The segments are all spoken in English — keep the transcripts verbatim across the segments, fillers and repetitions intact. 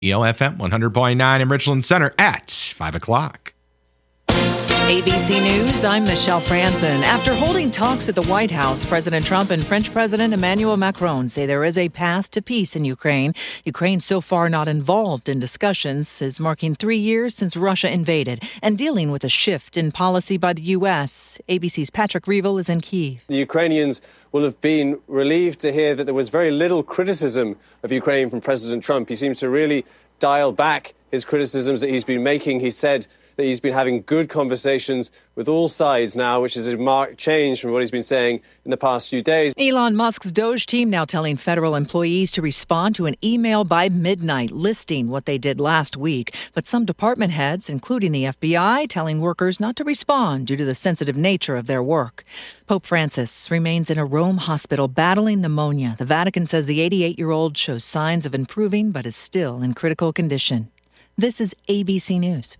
E L F M one hundred point nine in Richland Center at five o'clock. A B C News, I'm Michelle Franzen. After holding talks at the White House, President Trump and French President Emmanuel Macron say there is a path to peace in Ukraine. Ukraine so far not involved in discussions, is marking three years since Russia invaded and dealing with a shift in policy by the U S. A B C's Patrick Reevell is in Kyiv. The Ukrainians will have been relieved to hear that there was very little criticism of Ukraine from President Trump. He seems to really dial back his criticisms that he's been making. He said that he's been having good conversations with all sides now, which is a marked change from what he's been saying in the past few days. Elon Musk's Doge team now telling federal employees to respond to an email by midnight listing what they did last week. But some department heads, including the F B I, telling workers not to respond due to the sensitive nature of their work. Pope Francis remains in a Rome hospital battling pneumonia. The Vatican says the eighty-eight-year-old shows signs of improving but is still in critical condition. This is A B C News.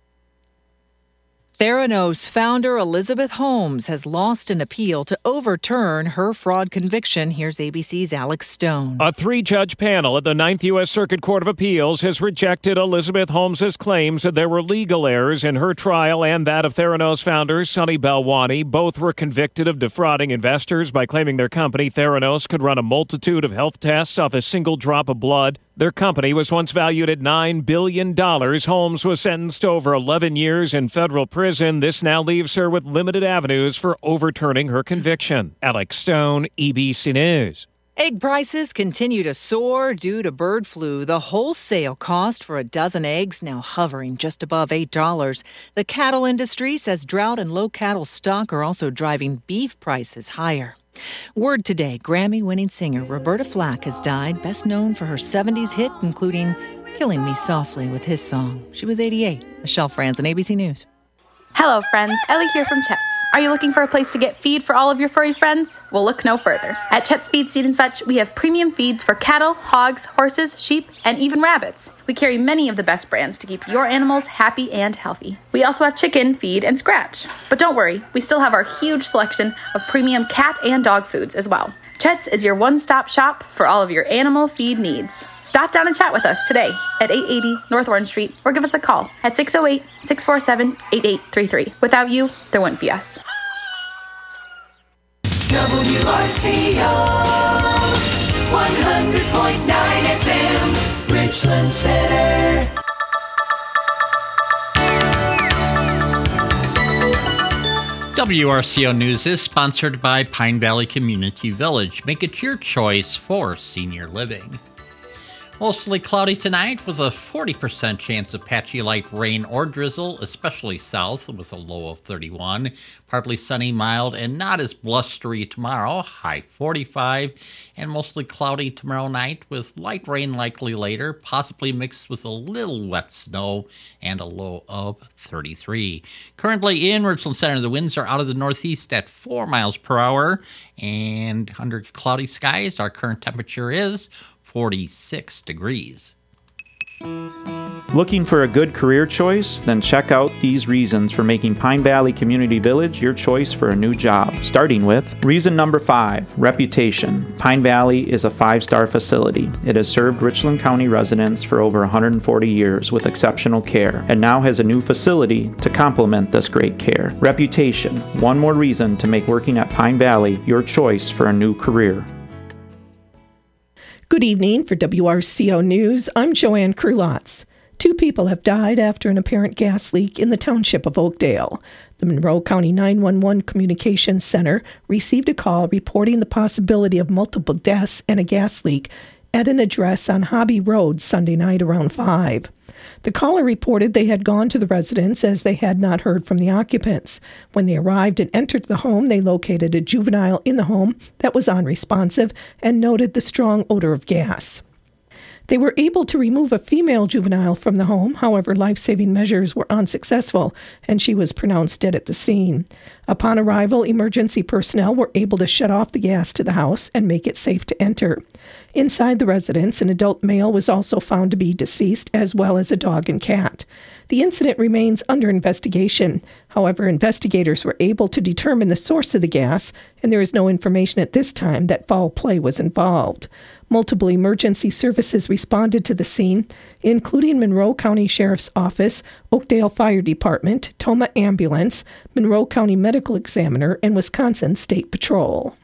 Theranos founder Elizabeth Holmes has lost an appeal to overturn her fraud conviction. Here's A B C's Alex Stone. A three-judge panel at the Ninth U S Circuit Court of Appeals has rejected Elizabeth Holmes' claims that there were legal errors in her trial and that of Theranos founder Sunny Balwani. Both were convicted of defrauding investors by claiming their company, Theranos, could run a multitude of health tests off a single drop of blood. Their company was once valued at nine billion dollars. Holmes was sentenced to over eleven years in federal prison. This now leaves her with limited avenues for overturning her conviction. Alex Stone, E B C News. Egg prices continue to soar due to bird flu. The wholesale cost for a dozen eggs now hovering just above eight dollars. The cattle industry says drought and low cattle stock are also driving beef prices higher. Word today, Grammy-winning singer Roberta Flack has died, best known for her seventies hit, including Killing Me Softly with his song. She was eighty-eight. Michelle Franzen, A B C News. Hello, friends. Ellie here from Chet's. Are you looking for a place to get feed for all of your furry friends? Well, look no further. At Chet's Feed, Seed and Such, we have premium feeds for cattle, hogs, horses, sheep, and even rabbits. We carry many of the best brands to keep your animals happy and healthy. We also have chicken, feed, and scratch. But don't worry, we still have our huge selection of premium cat and dog foods as well. Chet's is your one-stop shop for all of your animal feed needs. Stop down and chat with us today at eight eighty North Orange Street or give us a call at six oh eight, six four seven, eight eight three three. Without you, there wouldn't be us. W R C O one hundred point nine F M, Richland Center. W R C O News is sponsored by Pine Valley Community Village. Make it your choice for senior living. Mostly cloudy tonight with a forty percent chance of patchy light rain or drizzle, especially south with a low of thirty-one. Partly sunny, mild, and not as blustery tomorrow, high forty-five. And mostly cloudy tomorrow night with light rain likely later, possibly mixed with a little wet snow, and a low of thirty-three. Currently in Richland Center, the winds are out of the northeast at four miles per hour. And under cloudy skies, our current temperature is forty-six degrees. Looking for a good career choice? Then check out these reasons for making Pine Valley Community Village your choice for a new job. Starting with reason number five, reputation. Pine Valley is a five-star facility. It has served Richland County residents for over one hundred forty years with exceptional care, and now has a new facility to complement this great care. Reputation. One more reason to make working at Pine Valley your choice for a new career. Good evening. For W R C O News, I'm Joanne Krulotz. Two people have died after an apparent gas leak in the township of Oakdale. The Monroe County nine one one Communications Center received a call reporting the possibility of multiple deaths and a gas leak at an address on Hobby Road Sunday night around five. The caller reported they had gone to the residence as they had not heard from the occupants. When they arrived and entered the home, they located a juvenile in the home that was unresponsive and noted the strong odor of gas. They were able to remove a female juvenile from the home. However, life-saving measures were unsuccessful, and she was pronounced dead at the scene. Upon arrival, emergency personnel were able to shut off the gas to the house and make it safe to enter. Inside the residence, an adult male was also found to be deceased, as well as a dog and cat. The incident remains under investigation. However, investigators were able to determine the source of the gas, and there is no information at this time that foul play was involved. Multiple emergency services responded to the scene, including Monroe County Sheriff's Office, Oakdale Fire Department, Toma Ambulance, Monroe County Medical Examiner, and Wisconsin State Patrol.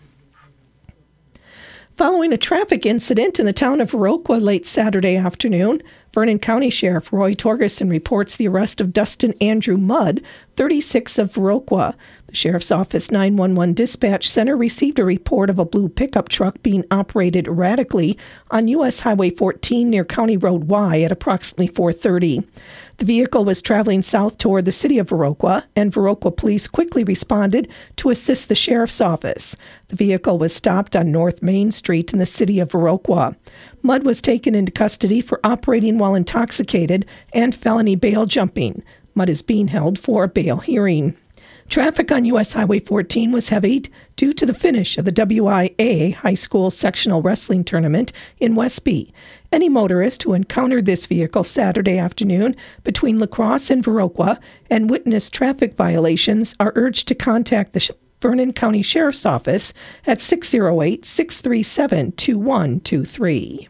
Following a traffic incident in the town of Viroqua late Saturday afternoon, Vernon County Sheriff Roy Torgerson reports the arrest of Dustin Andrew Mudd, thirty-six, of Viroqua. The Sheriff's Office nine one one Dispatch Center received a report of a blue pickup truck being operated erratically on U S Highway fourteen near County Road Y at approximately four thirty. The vehicle was traveling south toward the city of Viroqua, and Viroqua police quickly responded to assist the sheriff's office. The vehicle was stopped on North Main Street in the city of Viroqua. Mudd was taken into custody for operating while intoxicated and felony bail jumping. Mudd is being held for a bail hearing. Traffic on U S Highway fourteen was heavy due to the finish of the W I A High School Sectional Wrestling Tournament in Westby. Any motorist who encountered this vehicle Saturday afternoon between La Crosse and Viroqua and witnessed traffic violations are urged to contact the Vernon County Sheriff's Office at six oh eight, six three seven, two one two three.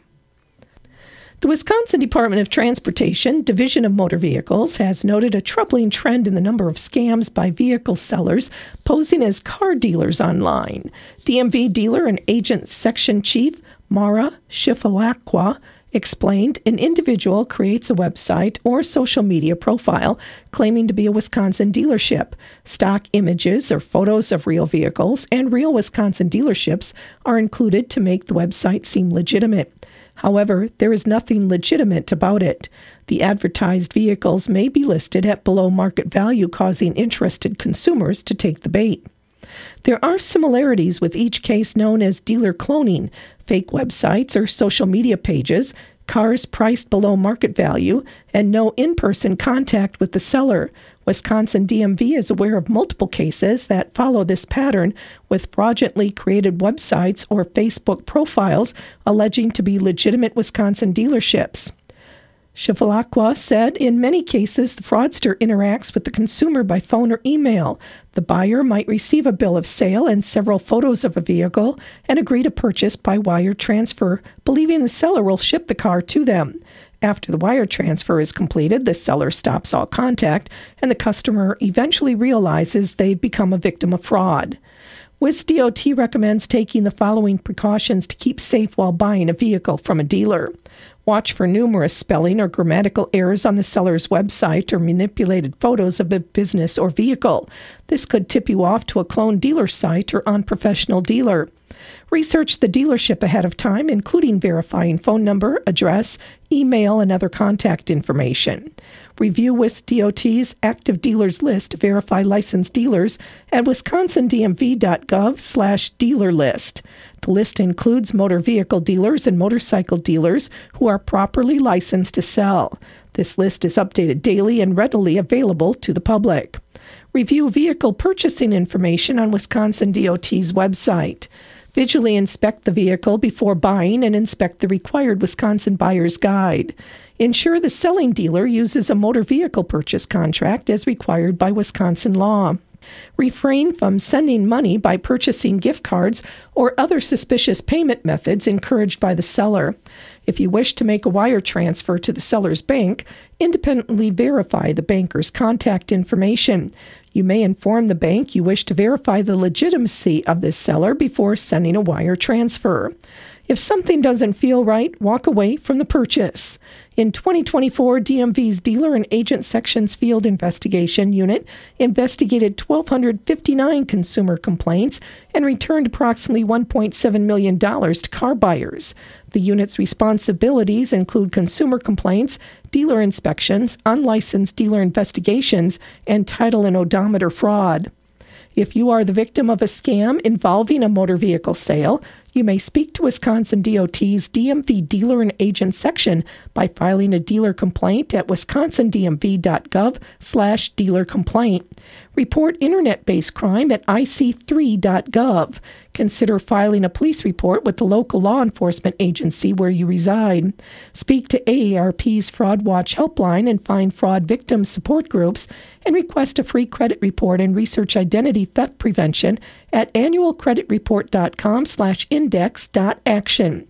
The Wisconsin Department of Transportation, Division of Motor Vehicles, has noted a troubling trend in the number of scams by vehicle sellers posing as car dealers online. D M V Dealer and Agent Section Chief Mara Shifalakwa explained an individual creates a website or social media profile claiming to be a Wisconsin dealership. Stock images or photos of real vehicles and real Wisconsin dealerships are included to make the website seem legitimate. However, there is nothing legitimate about it. The advertised vehicles may be listed at below market value, causing interested consumers to take the bait. There are similarities with each case known as dealer cloning, fake websites or social media pages, cars priced below market value, and no in-person contact with the seller. Wisconsin D M V is aware of multiple cases that follow this pattern, with fraudulently created websites or Facebook profiles alleging to be legitimate Wisconsin dealerships. Shifalakwa said in many cases the fraudster interacts with the consumer by phone or email. The buyer might receive a bill of sale and several photos of a vehicle and agree to purchase by wire transfer, believing the seller will ship the car to them. After the wire transfer is completed, the seller stops all contact, and the customer eventually realizes they've become a victim of fraud. W I S D O T recommends taking the following precautions to keep safe while buying a vehicle from a dealer. Watch for numerous spelling or grammatical errors on the seller's website or manipulated photos of a business or vehicle. This could tip you off to a cloned dealer site or unprofessional dealer. Research the dealership ahead of time, including verifying phone number, address, email, and other contact information. Review W I S D O T's active dealers list to verify licensed dealers at wisconsindmv.gov slash dealer list. The list includes motor vehicle dealers and motorcycle dealers who are properly licensed to sell. This list is updated daily and readily available to the public. Review vehicle purchasing information on Wisconsin D O T's website. Visually inspect the vehicle before buying and inspect the required Wisconsin Buyer's Guide. Ensure the selling dealer uses a motor vehicle purchase contract as required by Wisconsin law. Refrain from sending money by purchasing gift cards or other suspicious payment methods encouraged by the seller. If you wish to make a wire transfer to the seller's bank, independently verify the banker's contact information. You may inform the bank you wish to verify the legitimacy of this seller before sending a wire transfer. If something doesn't feel right, walk away from the purchase. In twenty twenty-four, D M V's Dealer and Agent Sections Field Investigation Unit investigated one thousand two hundred fifty-nine consumer complaints and returned approximately one point seven million dollars to car buyers. The unit's responsibilities include consumer complaints, dealer inspections, unlicensed dealer investigations, and title and odometer fraud. If you are the victim of a scam involving a motor vehicle sale, you may speak to Wisconsin D O T's D M V Dealer and Agent section by filing a dealer complaint at wisconsindmv.gov slash dealer complaint. Report internet-based crime at I C three dot gov. Consider filing a police report with the local law enforcement agency where you reside. Speak to A A R P's Fraud Watch helpline and find fraud victim support groups, and request a free credit report and research identity theft prevention at annualcreditreport.com slash index dot action.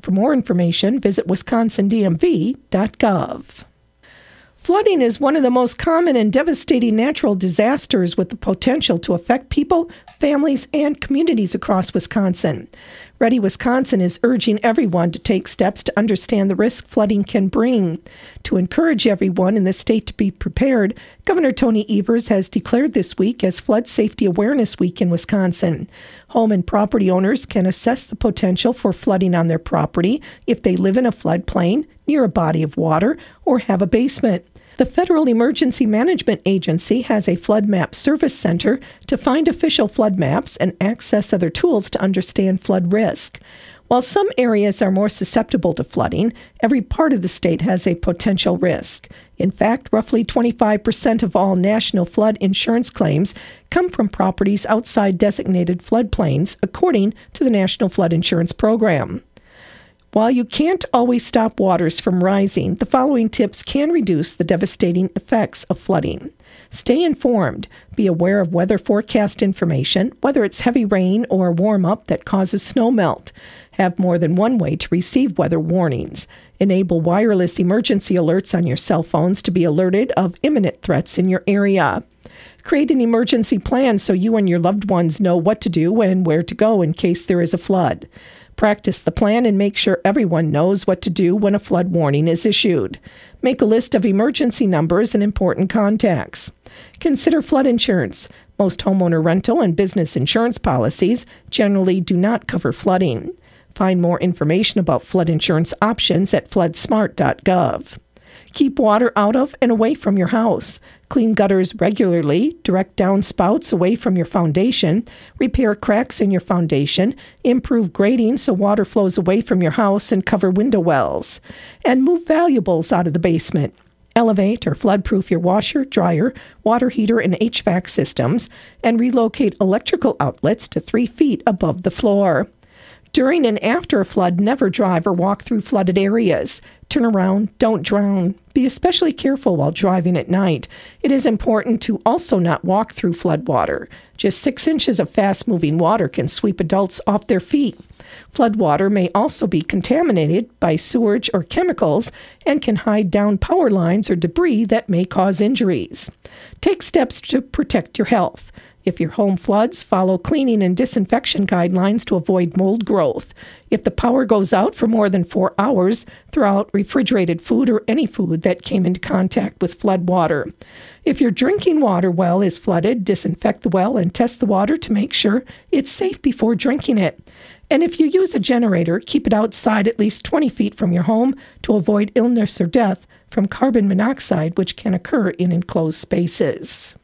For more information, visit wisconsin d m v dot gov. Flooding is one of the most common and devastating natural disasters with the potential to affect people, families, and communities across Wisconsin. Ready Wisconsin is urging everyone to take steps to understand the risk flooding can bring. To encourage everyone in the state to be prepared, Governor Tony Evers has declared this week as Flood Safety Awareness Week in Wisconsin. Home and property owners can assess the potential for flooding on their property if they live in a floodplain, near a body of water, or have a basement. The Federal Emergency Management Agency has a flood map service center to find official flood maps and access other tools to understand flood risk. While some areas are more susceptible to flooding, every part of the state has a potential risk. In fact, roughly twenty-five percent of all national flood insurance claims come from properties outside designated floodplains, according to the National Flood Insurance Program. While you can't always stop waters from rising, the following tips can reduce the devastating effects of flooding. Stay informed. Be aware of weather forecast information, whether it's heavy rain or warm-up that causes snow melt. Have more than one way to receive weather warnings. Enable wireless emergency alerts on your cell phones to be alerted of imminent threats in your area. Create an emergency plan so you and your loved ones know what to do and where to go in case there is a flood. Practice the plan and make sure everyone knows what to do when a flood warning is issued. Make a list of emergency numbers and important contacts. Consider flood insurance. Most homeowner rental and business insurance policies generally do not cover flooding. Find more information about flood insurance options at flood smart dot gov. Keep water out of and away from your house. Clean gutters regularly, direct downspouts away from your foundation, repair cracks in your foundation, improve grading so water flows away from your house, and cover window wells. And move valuables out of the basement. Elevate or floodproof your washer, dryer, water heater, and H V A C systems, and relocate electrical outlets to three feet above the floor. During and after a flood, never drive or walk through flooded areas. Turn around, don't drown. Be especially careful while driving at night. It is important to also not walk through flood water. Just six inches of fast-moving water can sweep adults off their feet. Flood water may also be contaminated by sewage or chemicals and can hide down power lines or debris that may cause injuries. Take steps to protect your health. If your home floods, follow cleaning and disinfection guidelines to avoid mold growth. If the power goes out for more than four hours, throw out refrigerated food or any food that came into contact with flood water. If your drinking water well is flooded, disinfect the well and test the water to make sure it's safe before drinking it. And if you use a generator, keep it outside at least twenty feet from your home to avoid illness or death from carbon monoxide, which can occur in enclosed spaces.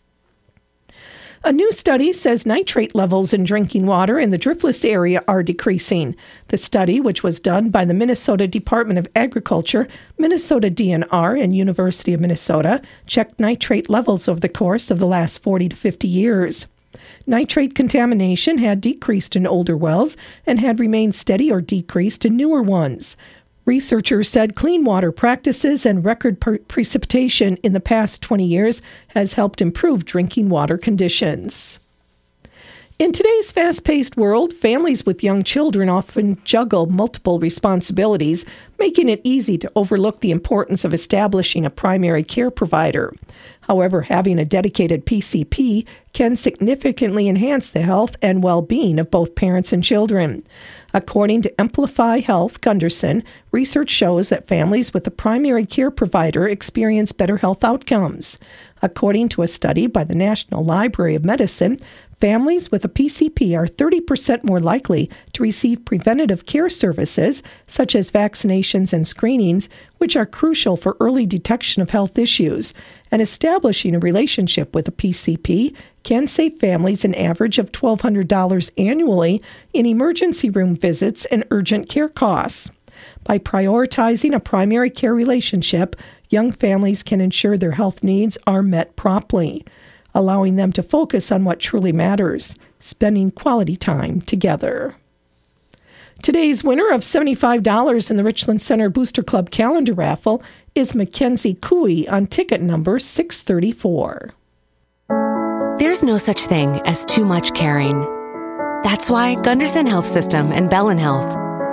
A new study says nitrate levels in drinking water in the Driftless area are decreasing. The study, which was done by the Minnesota Department of Agriculture, Minnesota D N R, and University of Minnesota, checked nitrate levels over the course of the last forty to fifty years. Nitrate contamination had decreased in older wells and had remained steady or decreased in newer ones. Researchers said clean water practices and record per- precipitation in the past twenty years has helped improve drinking water conditions. In today's fast-paced world, families with young children often juggle multiple responsibilities, making it easy to overlook the importance of establishing a primary care provider. However, having a dedicated P C P can significantly enhance the health and well-being of both parents and children. According to Amplify Health Gunderson, research shows that families with a primary care provider experience better health outcomes. According to a study by the National Library of Medicine, families with a P C P are thirty percent more likely to receive preventative care services, such as vaccinations and screenings, which are crucial for early detection of health issues. And establishing a relationship with a P C P can save families an average of twelve hundred dollars annually in emergency room visits and urgent care costs. By prioritizing a primary care relationship, young families can ensure their health needs are met promptly, allowing them to focus on what truly matters, spending quality time together. Today's winner of seventy-five dollars in the Richland Center Booster Club calendar raffle is Mackenzie Cooey on ticket number six thirty-four. There's no such thing as too much caring. That's why Gunderson Health System and Bellin Health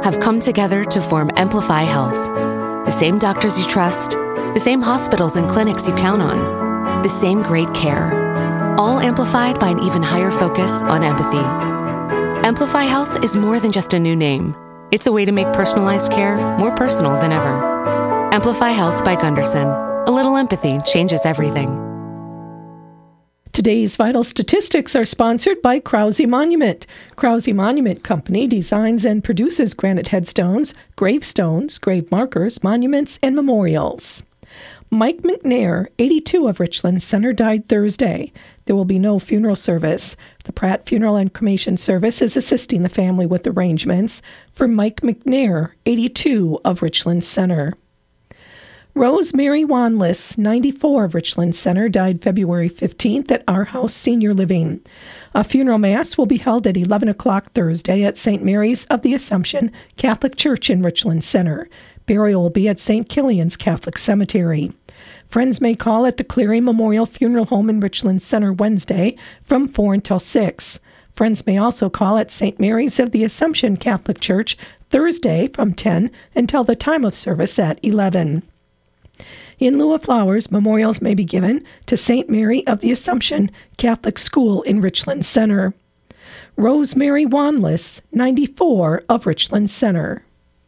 have come together to form Amplify Health. The same doctors you trust, the same hospitals and clinics you count on, the same great care, all amplified by an even higher focus on empathy. Amplify Health is more than just a new name. It's a way to make personalized care more personal than ever. Amplify Health by Gunderson. A little empathy changes everything. Today's vital statistics are sponsored by Krause Monument. Krause Monument Company designs and produces granite headstones, gravestones, grave markers, monuments, and memorials. Mike McNair, eighty-two, of Richland Center, died Thursday. There will be no funeral service. The Pratt Funeral and Cremation Service is assisting the family with arrangements for Mike McNair, eighty-two, of Richland Center. Rosemary Wanless, ninety-four, of Richland Center, died February fifteenth at Our House Senior Living. A funeral mass will be held at eleven o'clock Thursday at Saint Mary's of the Assumption Catholic Church in Richland Center. Burial will be at Saint Killian's Catholic Cemetery. Friends may call at the Cleary Memorial Funeral Home in Richland Center Wednesday from four until six. Friends may also call at Saint Mary's of the Assumption Catholic Church Thursday from ten until the time of service at eleven. In lieu of flowers, memorials may be given to Saint Mary of the Assumption Catholic School in Richland Center. Rosemary Wanless, ninety-four, of Richland Center.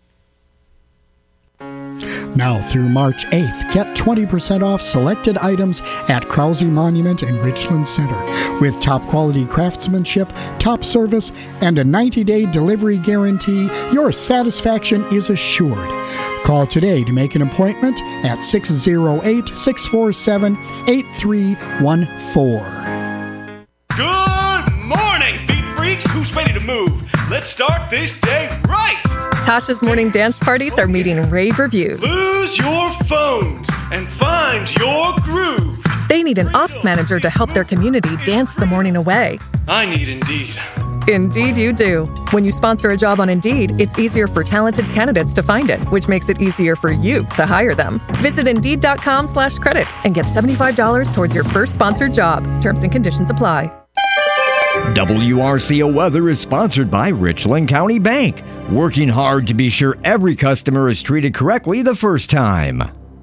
Now through March eighth, get twenty percent off selected items at Krause Monument in Richland Center. With top quality craftsmanship, top service, and a ninety-day delivery guarantee, your satisfaction is assured. Call today to make an appointment at six oh eight, six four seven, eight three one four. Good morning, Beat Freaks! Who's ready to move? Let's start this day right! Tasha's morning dance parties are meeting rave reviews. Lose your phones and find your groove. They need an ops manager to help their community dance the morning away. I need Indeed. Indeed you do. When you sponsor a job on Indeed, it's easier for talented candidates to find it, which makes it easier for you to hire them. Visit Indeed.com slash credit and get seventy-five dollars towards your first sponsored job. Terms and conditions apply. W R C O Weather is sponsored by Richland County Bank, working hard to be sure every customer is treated correctly the first time.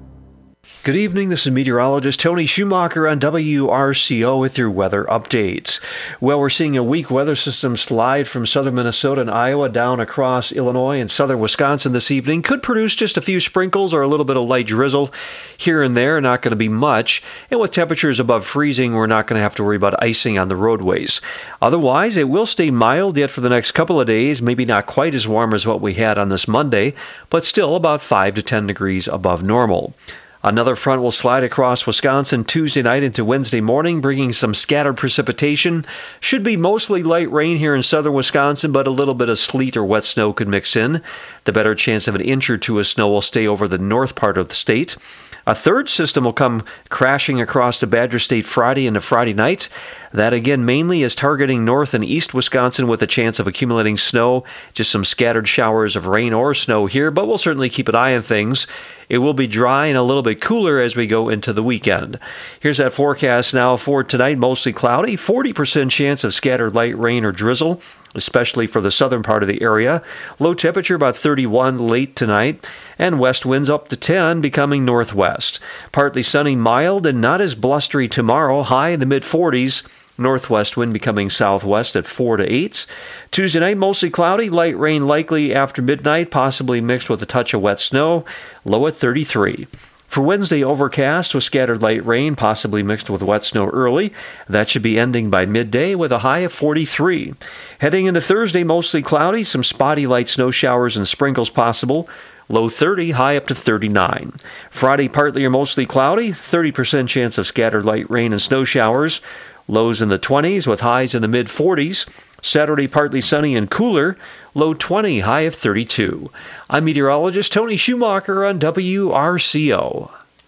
Good evening, this is meteorologist Tony Schumacher on W R C O with your weather updates. Well, we're seeing a weak weather system slide from southern Minnesota and Iowa down across Illinois and southern Wisconsin this evening. Could produce just a few sprinkles or a little bit of light drizzle here and there, not going to be much. And with temperatures above freezing, we're not going to have to worry about icing on the roadways. Otherwise, it will stay mild yet for the next couple of days, maybe not quite as warm as what we had on this Monday, but still about five to ten degrees above normal. Another front will slide across Wisconsin Tuesday night into Wednesday morning, bringing some scattered precipitation. Should be mostly light rain here in southern Wisconsin, but a little bit of sleet or wet snow could mix in. The better chance of an inch or two of snow will stay over the north part of the state. A third system will come crashing across the Badger State Friday into Friday night. That again mainly is targeting north and east Wisconsin with a chance of accumulating snow. Just some scattered showers of rain or snow here, but we'll certainly keep an eye on things. It will be dry and a little bit cooler as we go into the weekend. Here's that forecast now for tonight. Mostly cloudy, forty percent chance of scattered light rain or drizzle, especially for the southern part of the area. Low temperature about thirty-one late tonight, and west winds up to ten, becoming northwest. Partly sunny, mild, and not as blustery tomorrow, high in the mid-forties. Northwest wind becoming southwest at four to eight. Tuesday night, mostly cloudy, light rain likely after midnight, possibly mixed with a touch of wet snow, low at thirty-three. For Wednesday, overcast with scattered light rain, possibly mixed with wet snow early. That should be ending by midday with a high of forty-three. Heading into Thursday, mostly cloudy, some spotty light snow showers and sprinkles possible. Low thirty, high up to thirty-nine. Friday, partly or mostly cloudy, thirty percent chance of scattered light rain and snow showers. Lows in the twenties with highs in the mid-forties. Saturday, partly sunny and cooler. Low twenty, high of thirty-two. I'm meteorologist Tony Schumacher on W R C O.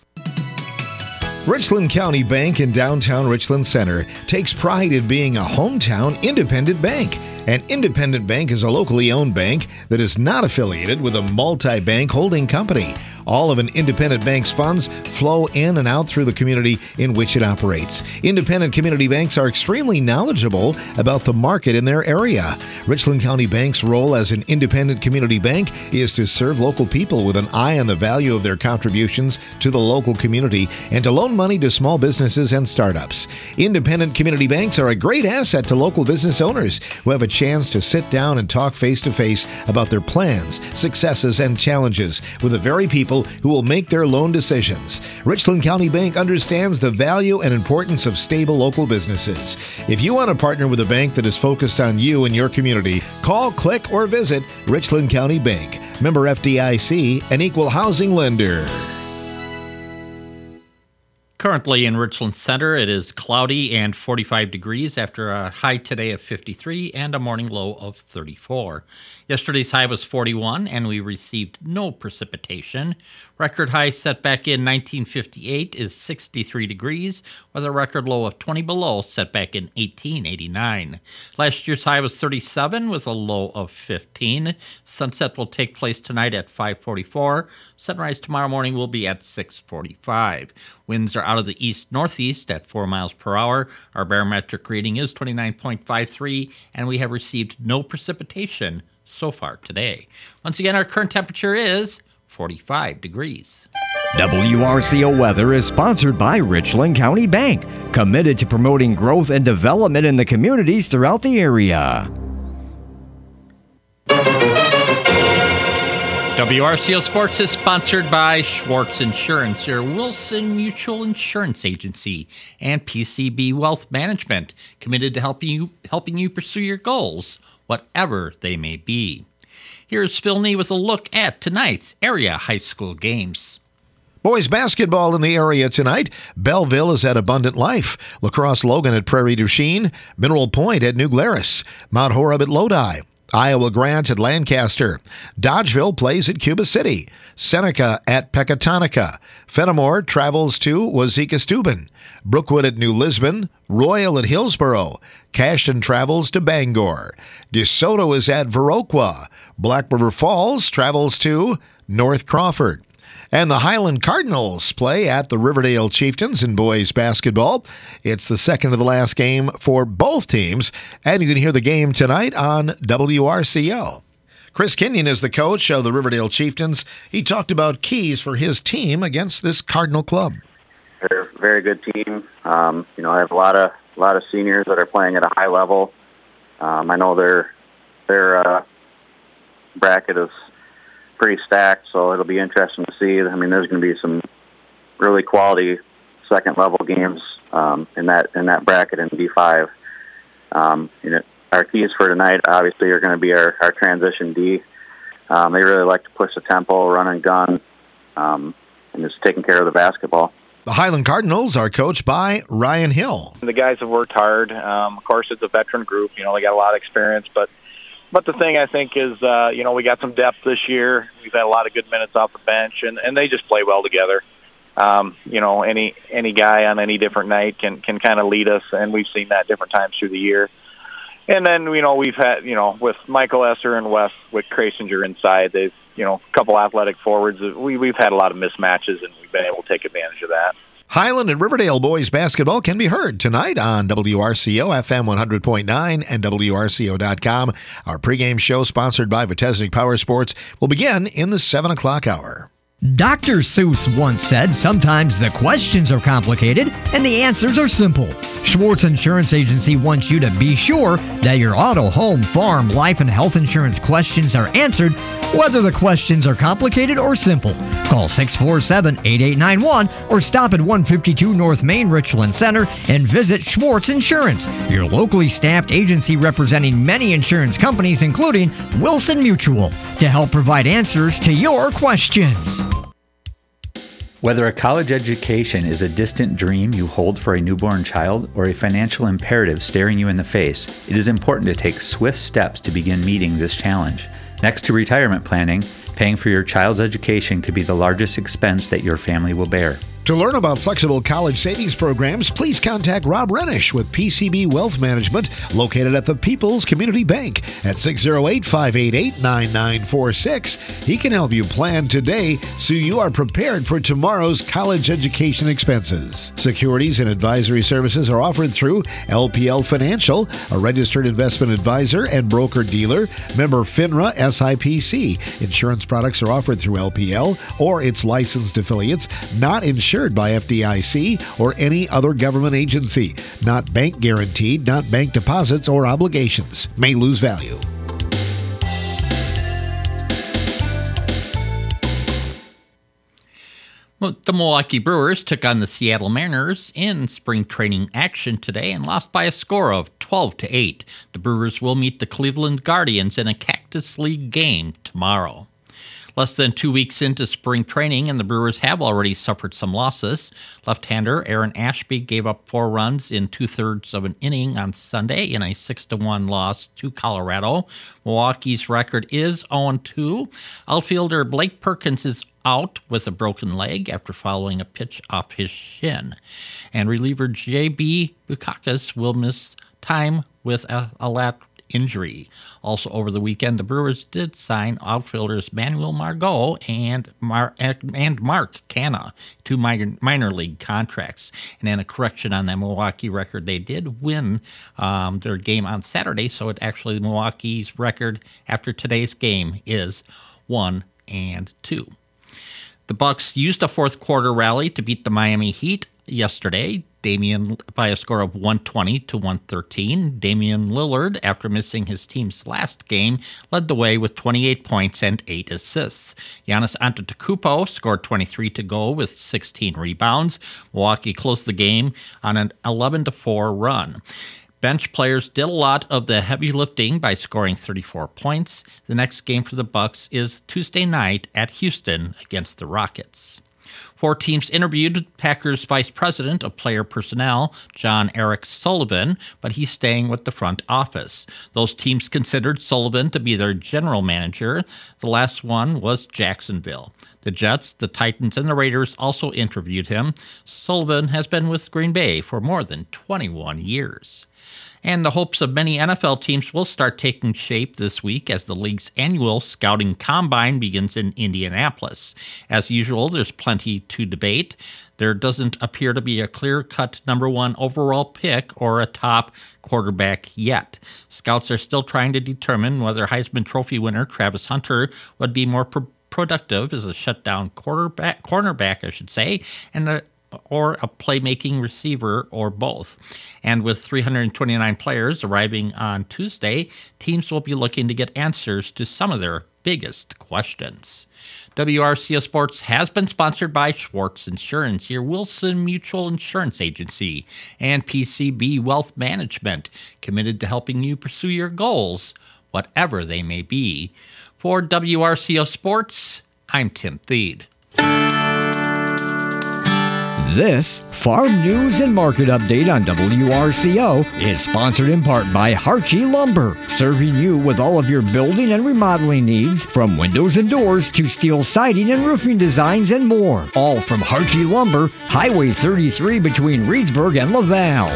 Richland County Bank in downtown Richland Center takes pride in being a hometown independent bank. An independent bank is a locally owned bank that is not affiliated with a multi-bank holding company. All of an independent bank's funds flow in and out through the community in which it operates. Independent community banks are extremely knowledgeable about the market in their area. Richland County Bank's role as an independent community bank is to serve local people with an eye on the value of their contributions to the local community and to loan money to small businesses and startups. Independent community banks are a great asset to local business owners who have a chance to sit down and talk face-to-face about their plans, successes, and challenges with the very people who will make their loan decisions. Richland County Bank understands the value and importance of stable local businesses. If you want to partner with a bank that is focused on you and your community, call, click, or visit Richland County Bank. Member F D I C, an equal housing lender. Currently in Richland Center, it is cloudy and forty-five degrees after a high today of fifty-three and a morning low of thirty-four. Yesterday's high was forty-one, and we received no precipitation. Record high set back in nineteen fifty-eight is sixty-three degrees, with a record low of twenty below set back in eighteen eighty-nine. Last year's high was thirty-seven with a low of fifteen. Sunset will take place tonight at five forty-four. Sunrise tomorrow morning will be at six forty-five. Winds are out of the east-northeast at four miles per hour. Our barometric reading is twenty-nine point five three, and we have received no precipitation so far today. Once again, our current temperature is forty-five degrees. W R C O Weather is sponsored by Richland County Bank, committed to promoting growth and development in the communities throughout the area. W R C O Sports is sponsored by Schwartz Insurance, your Wilson Mutual Insurance Agency, and P C B Wealth Management, committed to helping you helping you pursue your goals, whatever they may be. Here's Phil Nee with a look at tonight's area high school games. Boys basketball in the area tonight. Belleville is at Abundant Life. La Crosse Logan at Prairie du Chien. Mineral Point at New Glarus. Mount Horeb at Lodi. Iowa Grant at Lancaster. Dodgeville plays at Cuba City. Seneca at Pecatonica. Fenimore travels to Wazeeka Steuben. Brookwood at New Lisbon. Royal at Hillsboro. Cashton travels to Bangor. DeSoto is at Viroqua. Black River Falls travels to North Crawford. And the Highland Cardinals play at the Riverdale Chieftains in boys basketball. It's the second to the last game for both teams, and you can hear the game tonight on W R C O. Chris Kenyon is the coach of the Riverdale Chieftains. He talked about keys for his team against this Cardinal club. They're a very good team. Um, you know, I have a lot of a lot of seniors that are playing at a high level. Um, I know their their uh, bracket is pretty stacked, so it'll be interesting to see. I mean, there's going to be some really quality second-level games um, in that in that bracket in D five. Um, you know, our keys for tonight, obviously, are going to be our, our transition D. Um, they really like to push the tempo, run and gun, um, and just taking care of the basketball. The Highland Cardinals are coached by Ryan Hill. The guys have worked hard. Um, of course, it's a veteran group. You know, they got a lot of experience, but But the thing I think is, uh, you know, we got some depth this year. We've had a lot of good minutes off the bench, and, and they just play well together. Um, you know, any any guy on any different night can, can kind of lead us, and we've seen that different times through the year. And then, you know, we've had, you know, with Michael Esser and Wes with Krasinger inside, they've, you know, a couple athletic forwards. We, we've had a lot of mismatches, and we've been able to take advantage of that. Highland and Riverdale boys basketball can be heard tonight on W R C O F M one hundred point nine and W R C O dot com. Our pregame show, sponsored by Vitesnik Power Sports, will begin in the seven o'clock hour. Doctor Seuss once said, sometimes the questions are complicated and the answers are simple. Schwartz Insurance Agency wants you to be sure that your auto, home, farm, life, and health insurance questions are answered, whether the questions are complicated or simple. Call six four seven, eight eight nine one or stop at one fifty-two North Main Richland Center and visit Schwartz Insurance, your locally staffed agency representing many insurance companies, including Wilson Mutual, to help provide answers to your questions. Whether a college education is a distant dream you hold for a newborn child or a financial imperative staring you in the face, it is important to take swift steps to begin meeting this challenge. Next to retirement planning, paying for your child's education could be the largest expense that your family will bear. To learn about flexible college savings programs, please contact Rob Renish with P C B Wealth Management, located at the People's Community Bank at six oh eight, five eight eight, nine nine four six. He can help you plan today so you are prepared for tomorrow's college education expenses. Securities and advisory services are offered through L P L Financial, a registered investment advisor and broker-dealer, member FINRA S I P C. Insurance products are offered through L P L or its licensed affiliates, not insured by F D I C or any other government agency, not bank guaranteed, not bank deposits or obligations, may lose value. Well, the Milwaukee Brewers took on the Seattle Mariners in spring training action today and lost by a score of twelve to eight. The Brewers will meet the Cleveland Guardians in a Cactus League game tomorrow. Less than two weeks into spring training, and the Brewers have already suffered some losses. Left-hander Aaron Ashby gave up four runs in two-thirds of an inning on Sunday in a six to one loss to Colorado. Milwaukee's record is oh two. Outfielder Blake Perkins is out with a broken leg after following a pitch off his shin. And reliever J B Bukakis will miss time with a, a lat injury. Also over the weekend, the Brewers did sign outfielders Manuel Margot and Mar- and Mark Canha to minor, minor league contracts. And then a correction on that Milwaukee record. They did win um, their game on Saturday, so it actually Milwaukee's record after today's game is one and two. The Bucks used a fourth quarter rally to beat the Miami Heat yesterday. Damian by a score of one twenty to one thirteen. Damian Lillard, after missing his team's last game, led the way with twenty-eight points and eight assists. Giannis Antetokounmpo scored twenty-three to go with sixteen rebounds. Milwaukee closed the game on an eleven to four run. Bench players did a lot of the heavy lifting by scoring thirty-four points. The next game for the Bucks is Tuesday night at Houston against the Rockets. Four teams interviewed Packers Vice President of Player Personnel, John Eric Sullivan, but he's staying with the front office. Those teams considered Sullivan to be their general manager. The last one was Jacksonville. The Jets, the Titans, and the Raiders also interviewed him. Sullivan has been with Green Bay for more than twenty-one years. And the hopes of many N F L teams will start taking shape this week as the league's annual scouting combine begins in Indianapolis. As usual, there's plenty to debate. There doesn't appear to be a clear-cut number one overall pick or a top quarterback yet. Scouts are still trying to determine whether Heisman Trophy winner Travis Hunter would be more pro- productive as a shutdown quarterback, cornerback, I should say, and a or a playmaking receiver, or both. And with three hundred twenty-nine players arriving on Tuesday, teams will be looking to get answers to some of their biggest questions. W R C O Sports has been sponsored by Schwartz Insurance, your Wilson Mutual Insurance Agency, and P C B Wealth Management, committed to helping you pursue your goals, whatever they may be. For W R C O Sports, I'm Tim Thede. This Farm News and Market Update on W R C O is sponsored in part by Harchie Lumber, serving you with all of your building and remodeling needs, from windows and doors to steel siding and roofing designs and more. All from Harchie Lumber, Highway thirty-three between Reedsburg and Laval.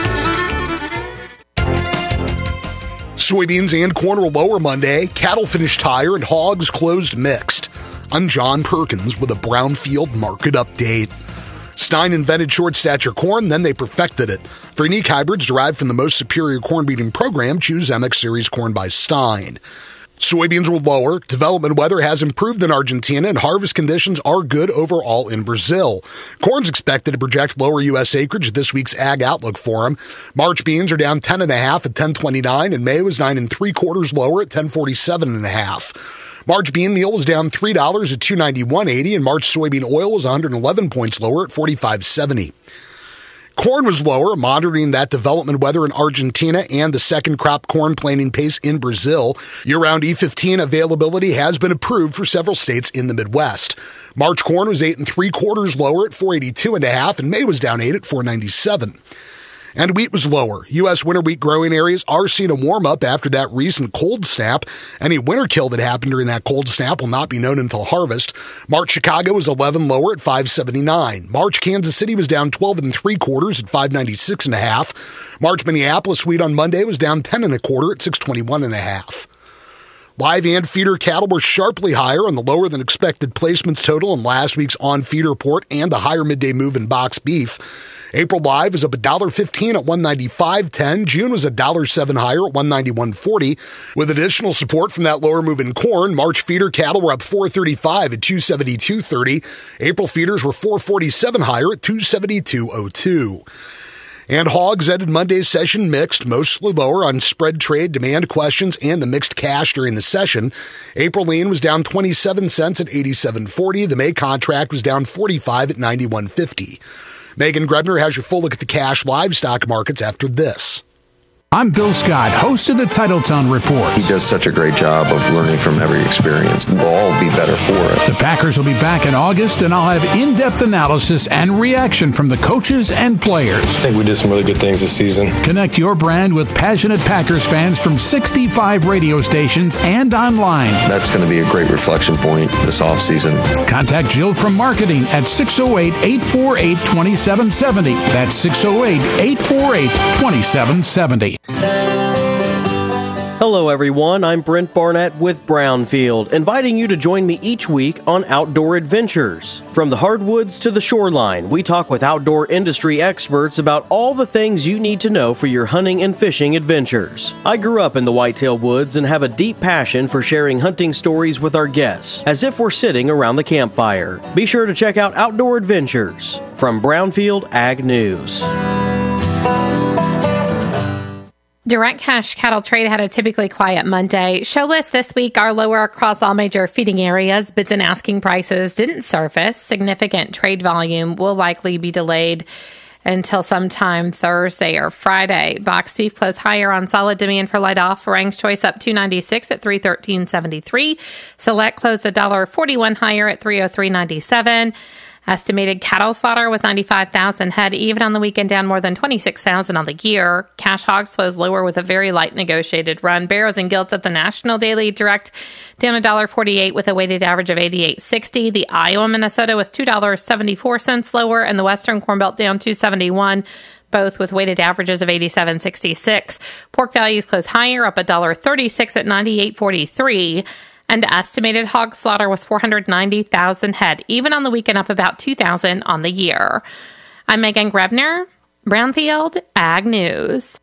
Soybeans and corn were lower Monday. Cattle finished higher and hogs closed mixed. I'm John Perkins with a Brownfield Market Update. Stein invented short-stature corn, then they perfected it. For unique hybrids derived from the most superior corn breeding program, choose M X Series corn by Stein. Soybeans were lower. Development weather has improved in Argentina, and harvest conditions are good overall in Brazil. Corn's expected to project lower U S acreage at this week's Ag Outlook Forum. March beans are down ten and a half at ten twenty-nine, and May was nine and three quarters lower at ten forty-seven and a half. March bean meal was down three dollars at two ninety-one eighty, and March soybean oil was one hundred eleven points lower at forty-five seventy. Corn was lower, monitoring that development weather in Argentina and the second crop corn planting pace in Brazil. Year-round E fifteen availability has been approved for several states in the Midwest. March corn was eight and three quarters lower at four eighty-two and a half, and May was down eight at four ninety-seven. And wheat was lower. U S winter wheat growing areas are seeing a warm-up after that recent cold snap. Any winter kill that happened during that cold snap will not be known until harvest. March Chicago was eleven lower at five seventy-nine. March Kansas City was down twelve and three quarters at five ninety-six and a half. March Minneapolis wheat on Monday was down ten and a quarter at six twenty-one and a half. Live and feeder cattle were sharply higher on the lower than expected placements total in last week's on-feed report and the higher midday move in box beef. April live is up one dollar fifteen at one ninety-five ten. June was one dollar seven higher at one ninety-one forty. With additional support from that lower move in corn, March feeder cattle were up four thirty-five at two seventy-two thirty. April feeders were four forty-seven higher at two seventy-two oh two. And hogs ended Monday's session mixed, mostly lower on spread trade, demand questions, and the mixed cash during the session. April lean was down twenty-seven cents at eighty-seven forty. The May contract was down forty-five at ninety-one fifty. Megan Grebner has your full look at the cash livestock markets after this. I'm Bill Scott, host of the Titletown Report. He does such a great job of learning from every experience. We'll all be better for it. The Packers will be back in August, and I'll have in-depth analysis and reaction from the coaches and players. I think we did some really good things this season. Connect your brand with passionate Packers fans from sixty-five radio stations and online. That's going to be a great reflection point this offseason. Contact Jill from marketing at six oh eight, eight four eight, two seven seven oh. That's six oh eight, eight four eight, two seven seven oh. Hello everyone, I'm Brent Barnett with Brownfield, inviting you to join me each week on Outdoor Adventures. From the hardwoods to the shoreline, we talk with outdoor industry experts about all the things you need to know for your hunting and fishing adventures. I grew up in the whitetail woods and have a deep passion for sharing hunting stories with our guests, as if we're sitting around the campfire. Be sure to check out Outdoor Adventures from Brownfield Ag News. Direct cash cattle trade had a typically quiet Monday. Show lists this week are lower across all major feeding areas. Bids and asking prices didn't surface. Significant trade volume will likely be delayed until sometime Thursday or Friday. Box beef closed higher on solid demand for light off. Range choice up two ninety-six at three thirteen seventy-three. Select closed one dollar forty-one higher at three oh three ninety-seven. Estimated cattle slaughter was ninety-five thousand head, even on the weekend, down more than twenty-six thousand on the year. Cash hogs closed lower with a very light negotiated run. Barrows and gilts at the National Daily Direct down one dollar forty-eight with a weighted average of eighty-eight sixty. The Iowa Minnesota was two dollars and seventy-four cents lower, and the Western Corn Belt down two seventy-one, both with weighted averages of eighty-seven sixty-six. Pork values closed higher, up one dollar thirty-six at ninety-eight forty-three. And estimated hog slaughter was four hundred ninety thousand head, even on the weekend, up about two thousand on the year. I'm Megan Grebner, Brownfield Ag News.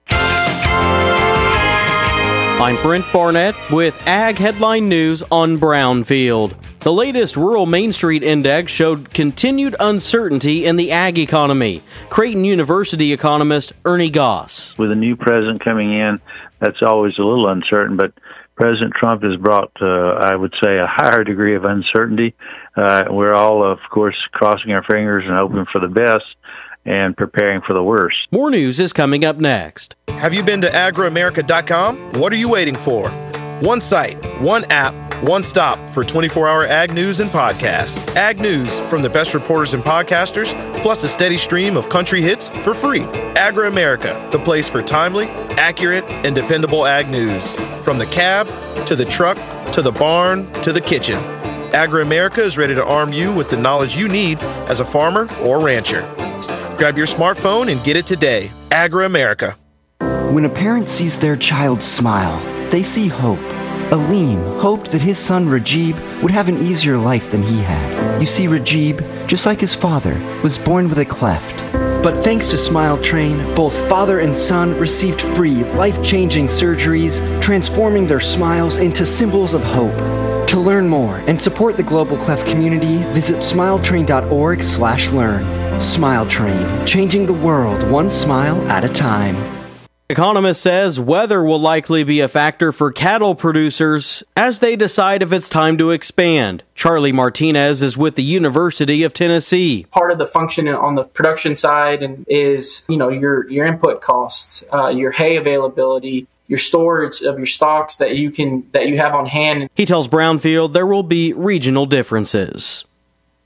I'm Brent Barnett with Ag Headline News on Brownfield. The latest Rural Main Street Index showed continued uncertainty in the ag economy. Creighton University economist Ernie Goss. With a new president coming in, that's always a little uncertain, but President Trump has brought, uh, I would say, a higher degree of uncertainty. Uh, we're all, of course, crossing our fingers and hoping for the best and preparing for the worst. More news is coming up next. Have you been to agro america dot com? What are you waiting for? One site, one app, one stop for twenty-four hour ag news and podcasts. Ag news from the best reporters and podcasters, plus a steady stream of country hits for free. Agro America, the place for timely, accurate, and dependable ag news. From the cab, to the truck, to the barn, to the kitchen. Agro America is ready to arm you with the knowledge you need as a farmer or rancher. Grab your smartphone and get it today. Agro America. When a parent sees their child smile, they see hope. Aleem hoped that his son Rajib would have an easier life than he had. You see, Rajib, just like his father, was born with a cleft. But thanks to Smile Train, both father and son received free, life-changing surgeries, transforming their smiles into symbols of hope. To learn more and support the Global Cleft community, visit smiletrain.org slash learn. Smile Train, changing the world one smile at a time. Economist says weather will likely be a factor for cattle producers as they decide if it's time to expand. Charlie Martinez is with the University of Tennessee. Part of the function on the production side and is, you know, your your input costs, uh, your hay availability, your storage of your stocks that you can that you have on hand. He tells Brownfield there will be regional differences.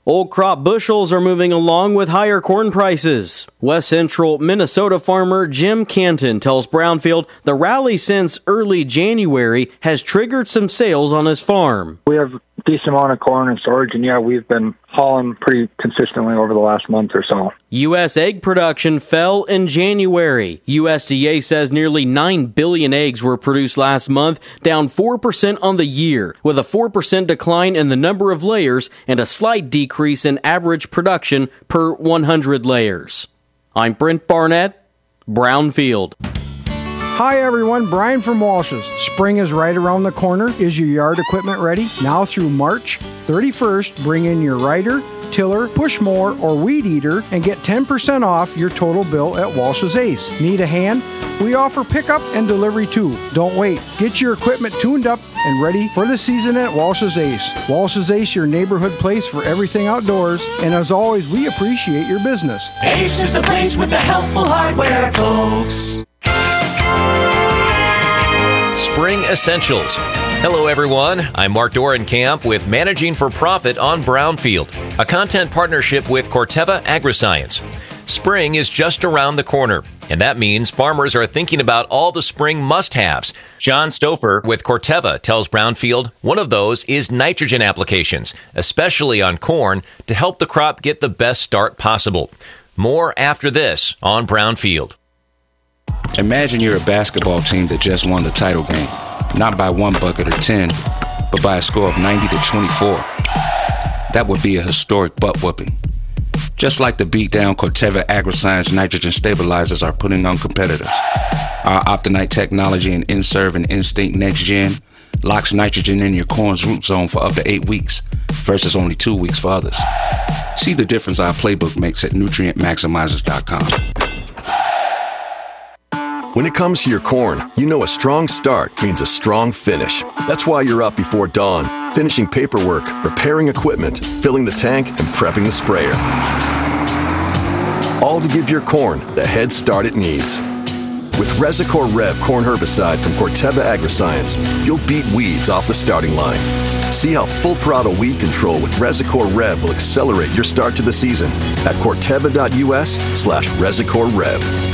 Old crop bushels are moving along with higher corn prices. West Central Minnesota farmer Jim Canton tells Brownfield the rally since early January has triggered some sales on his farm. We have a decent amount of corn in storage, and yeah, we've been hauling pretty consistently over the last month or so. U S egg production fell in January. U S D A says nearly nine billion eggs were produced last month, down four percent on the year, with a four percent decline in the number of layers and a slight decrease in average production per one hundred layers. I'm Brent Barnett, Brownfield. Hi everyone, Brian from Walsh's. Spring is right around the corner. Is your yard equipment ready? Now through March thirty-first, bring in your rider, tiller, push mower, or weed eater and get ten percent off your total bill at Walsh's Ace. Need a hand? We offer pickup and delivery too. Don't wait. Get your equipment tuned up and ready for the season at Walsh's Ace. Walsh's Ace, your neighborhood place for everything outdoors. And as always, we appreciate your business. Ace is the place with the helpful hardware, folks. Spring Essentials. Hello, everyone. I'm Mark Dorenkamp with Managing for Profit on Brownfield, a content partnership with Corteva Agriscience. Spring is just around the corner, and that means farmers are thinking about all the spring must-haves. John Stouffer with Corteva tells Brownfield one of those is nitrogen applications, especially on corn, to help the crop get the best start possible. More after this on Brownfield. Imagine you're a basketball team that just won the title game, not by one bucket or ten, but by a score of ninety to twenty-four. That would be a historic butt whooping. Just like the beatdown Corteva Agriscience nitrogen stabilizers are putting on competitors. Our Optonite technology in Inserve and Instinct Next Gen locks nitrogen in your corn's root zone for up to eight weeks versus only two weeks for others. See the difference our playbook makes at nutrient maximizers dot com. When it comes to your corn, you know a strong start means a strong finish. That's why you're up before dawn, finishing paperwork, repairing equipment, filling the tank, and prepping the sprayer. All to give your corn the head start it needs. With Resicor Rev corn herbicide from Corteva Agriscience, you'll beat weeds off the starting line. See how full throttle weed control with Resicor Rev will accelerate your start to the season at corteva.us slash Resicor Rev.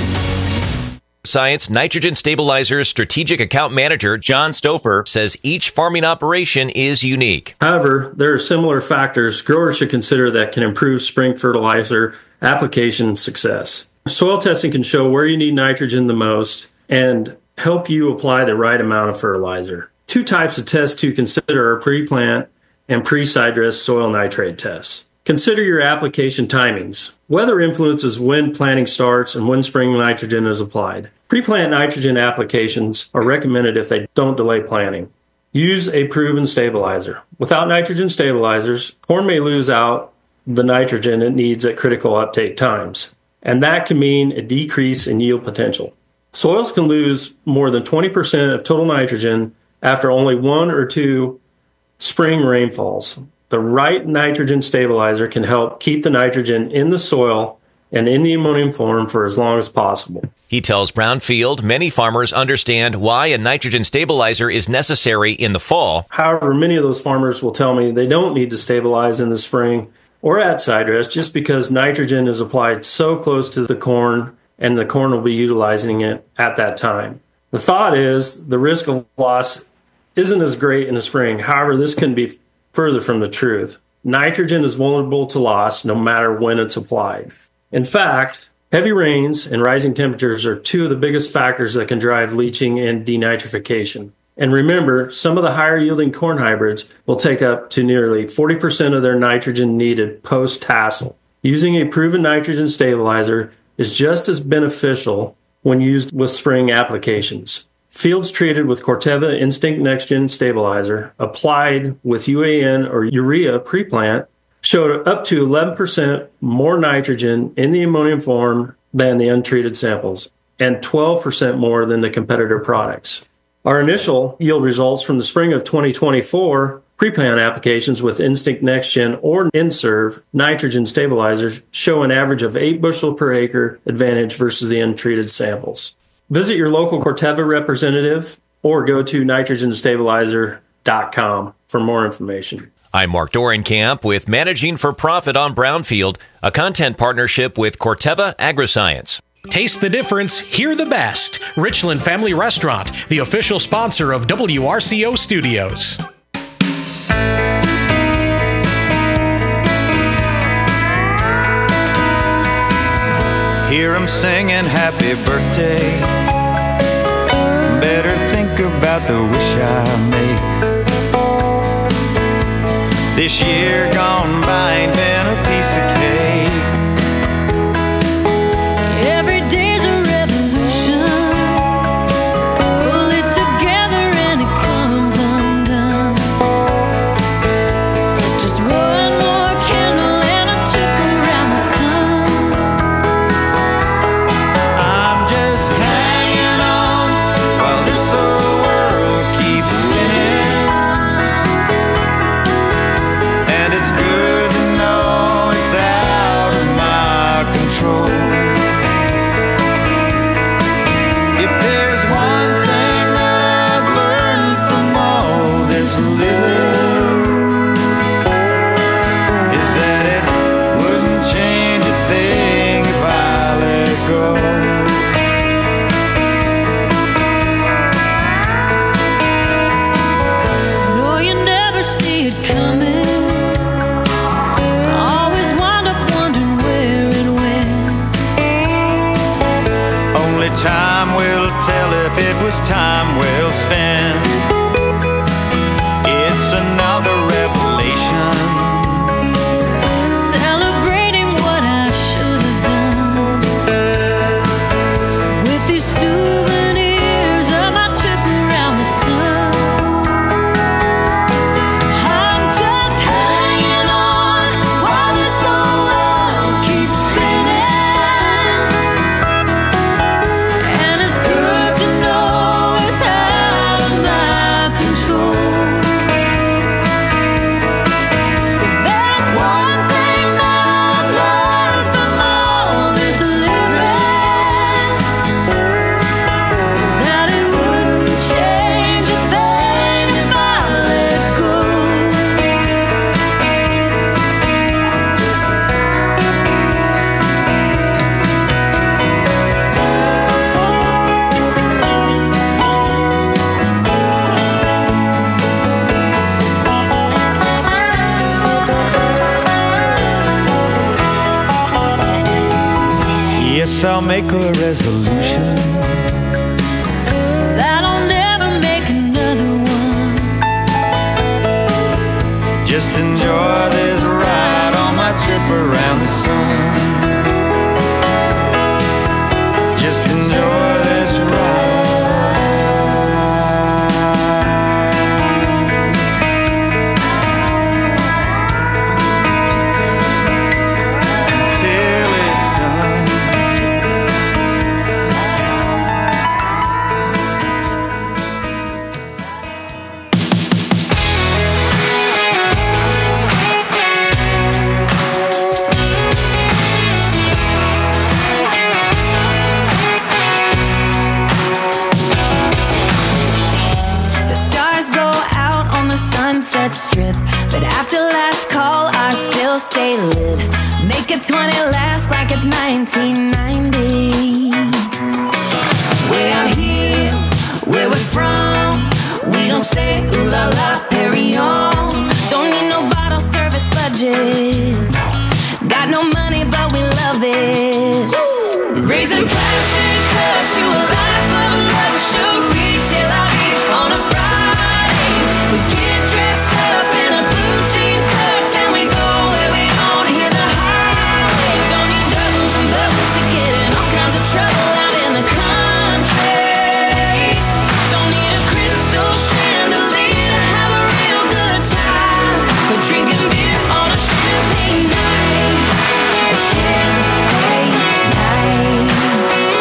Science Nitrogen Stabilizers Strategic Account Manager John Stouffer says each farming operation is unique. However, there are similar factors growers should consider that can improve spring fertilizer application success. Soil testing can show where you need nitrogen the most and help you apply the right amount of fertilizer. Two types of tests to consider are pre-plant and pre-side dress soil nitrate tests. Consider your application timings. Weather influences when planting starts and when spring nitrogen is applied. Pre-plant nitrogen applications are recommended if they don't delay planting. Use a proven stabilizer. Without nitrogen stabilizers, corn may lose out the nitrogen it needs at critical uptake times, and that can mean a decrease in yield potential. Soils can lose more than twenty percent of total nitrogen after only one or two spring rainfalls. The right nitrogen stabilizer can help keep the nitrogen in the soil and in the ammonium form for as long as possible. He tells Brownfield many farmers understand why a nitrogen stabilizer is necessary in the fall. However, many of those farmers will tell me they don't need to stabilize in the spring or at side dress just because nitrogen is applied so close to the corn and the corn will be utilizing it at that time. The thought is the risk of loss isn't as great in the spring. However, this can be further from the truth. Nitrogen is vulnerable to loss no matter when it's applied. In fact, heavy rains and rising temperatures are two of the biggest factors that can drive leaching and denitrification. And remember, some of the higher yielding corn hybrids will take up to nearly forty percent of their nitrogen needed post-tassel. Using a proven nitrogen stabilizer is just as beneficial when used with spring applications. Fields treated with Corteva Instinct Next Gen Stabilizer applied with U A N or urea pre-plant showed up to eleven percent more nitrogen in the ammonium form than the untreated samples and twelve percent more than the competitor products. Our initial yield results from the spring of twenty twenty-four pre-plant applications with Instinct Next Gen or Inserve nitrogen stabilizers show an average of eight bushel per acre advantage versus the untreated samples. Visit your local Corteva representative or go to nitrogen stabilizer dot com for more information. I'm Mark Dorenkamp with Managing for Profit on Brownfield, a content partnership with Corteva Agriscience. Taste the difference, hear the best. Richland Family Restaurant, the official sponsor of W R C O Studios. Hear 'em singing happy birthday. Better think about the wish I make. This year gone by ain't been a piece of cake. Every day's a revolution. Pull it together and it comes undone. Just one more candle and a trip around the sun. I'm just hanging on while this old world keeps spinning. And it's good to know it's out of my control. If there's one thing that I've learned from all this living, is that it wouldn't change a thing if I let go. No, you never see it coming. Always wind up wondering where it went. Only time will tell if it was time well spent. It's another revelation. Celebrating what I should have done. With these souvenirs of my trip around the sun. I'm just hanging on while this whole world keeps spinning. And it's good to know it's out of my control. If there's one thing that I've learned from all this living, is that it wouldn't change a thing if I let go. Yes, I'll make a resolution. That I'll never make another one. Just enjoy this ride on my trip around the sun. Just enjoy this ride till it's done. The stars go out on the Sunset Strip, but after last call, I still stay lit. Make it twenty last like it's nineteen ninety. Way out here, where we're from, we don't say ooh la la, Perry on. Don't need no bottle service budget. Got no money, but we love it. Raising plastic cups to a life of luxury. C'est la vie on a Friday. We get dressed up in a blue jean tux and we go where we don't hear the highway. Don't need doubles and bubbles to get in all kinds of trouble out in the country. Don't need a crystal chandelier to have a real good time. We're drinking beer on a champagne night. A champagne night.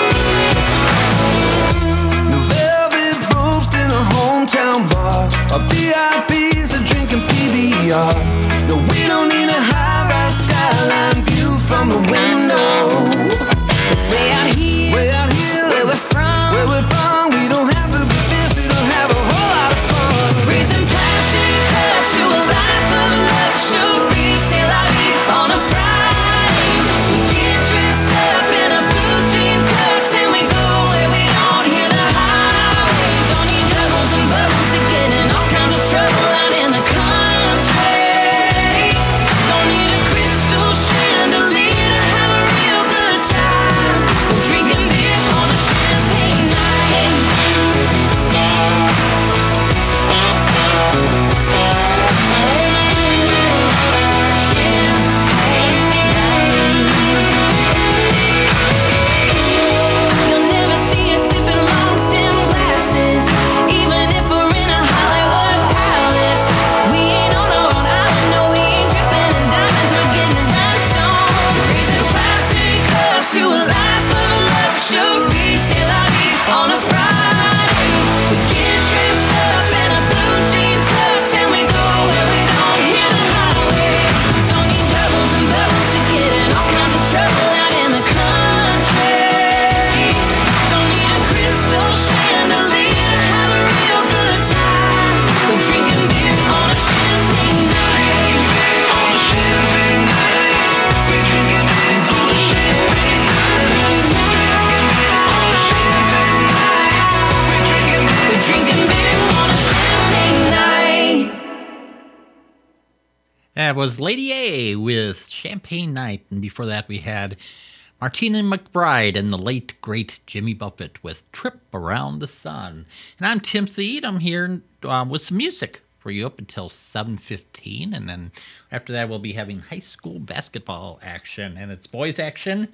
that was Lady A with Champagne Night. And before that, we had Martina McBride and the late, great Jimmy Buffett with Trip Around the Sun. And I'm Tim Thede. I'm here uh, with some music for you up until seven fifteen. And then after that, we'll be having high school basketball action. And it's boys action.